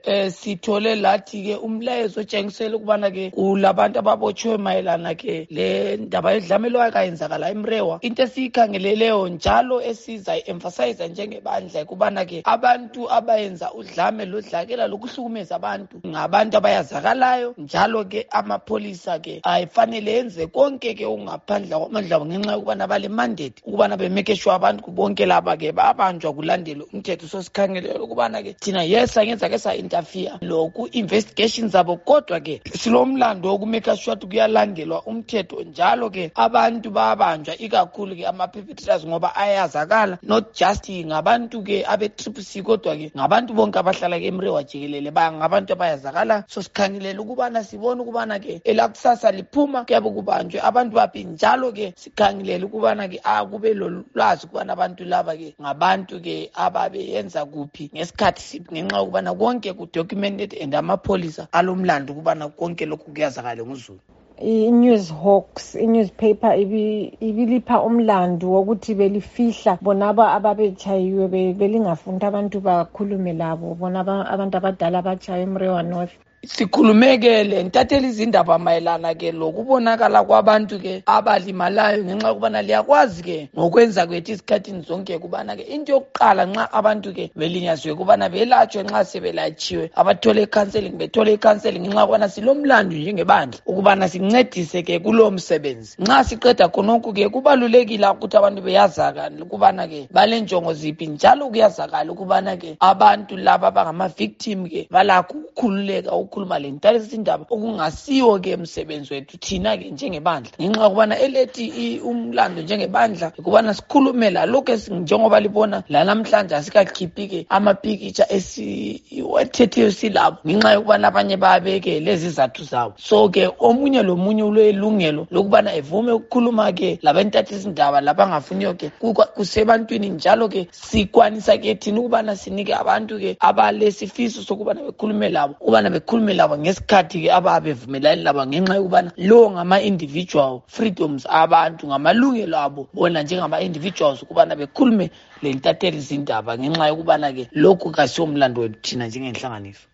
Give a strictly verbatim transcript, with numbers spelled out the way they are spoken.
eh sithole lathi ke umlayezo otshengisela ukubana ke kulabantu ababotshwe mayelana ke le ndaba yedlamelwayo kayenzakala eMrewa. Into esiyikhangeleleyo njalo esiza emphasize njengebandla kubana ke abantu abayenza udlame lodlakela lokuhlukumeza abantu ngabantu abayazakalayo, njalo ke amapolisa ke ayifanele yenze konke ke ungaphandla kwamandla ngenxa yokubana bale mandate ukubana bemeke sure abantu bonke laba ke babanjwa kulandela umthetho. So sikhangelele ukubana ke thina yes angenza ke sa interfere loku investigation zabo, kodwa ke silomlando wokumeka sure ukuthi kuyalandelwa umthetho njalo ke abantu babanjwa ikakhulu ke ama perpetrators ngoba ayazakala, not just ngabantu ke abe triple C kodwa ke ngabantu bonke abahlala ke eMrewa jikelele ba ngabantu abayazakala. So sikhangelele ukubana sibone ukubana ke elakusasa liphuma kuyabe kubanjwe abantu baphi, njalo ke sikhangelele ukubana ke akube lolwazi ukubana abantu laba ke ngabantu ke ababeyenza kuphi ngesikhathi siphi, ngenxa ukubana konke ku documented and amapolisa alomlando ukubana konke lokhu kuyazakala nguzulu. I-News Hawks, i-newspaper ibilipha umlando wokuthi belifihla bonaba ababechayiwe belingafunda abantu bakhulume labo bona abantu abadala abachayiwe eMrewa North. Sikhulumekele ntathela izindaba mayelana ke lokubonakala kwabantu ke abalimalayo ngenxa yokubana liyakwazi ke ngokwenza kwethu isikhathini zonke kubana ke into yokuqala nxa abantu ke belinyazwe kubana belatshwe nxa sebelatshiwe abathole counseling bethole counseling ngenxa yokubana silomlando njengebandla ukubana sincedise ke kulo msebenzi. Nxa siqeda khonokho ke kubalulekile ukuthi abantu beyazakala ukubana ke balenjongo ziphi, njalo kuyazakala ukubana ke abantu laba abangama victim ke balakho ukukhululeka ukukhuluma le ntale izindaba okungasiwo ke emsebenzi wethu thina ke njengebandla, ngenxa yokubana elethi umlando njengebandla ukubana sikhulumela lokho njengoba libona la namhlanje asikakhiphi ke amapicture esiwethethe silabo ngenxa yokubana abanye babeke lezi zathu zabo. So ke omunye lomunye ulelungelo lokubana evume ukukhuluma ke labantathe izindaba labangafuniyo ke kusebantwini, njalo ke sikwanisa ke thina ukubana sinike abantu ke abalesifiso sokubana bekhulume labo ukubana bekhulume labo ngesikhathi ke ababevumelani labo, ngenxa yokubana lo ngama individual freedoms abantu ngamalungelo abo bona njengama individuals ukubana bekhulume le ntatheli izindaba, ngenxa yokubana ke lokhu kasiyomlando wethu thina njengenhlanganiso.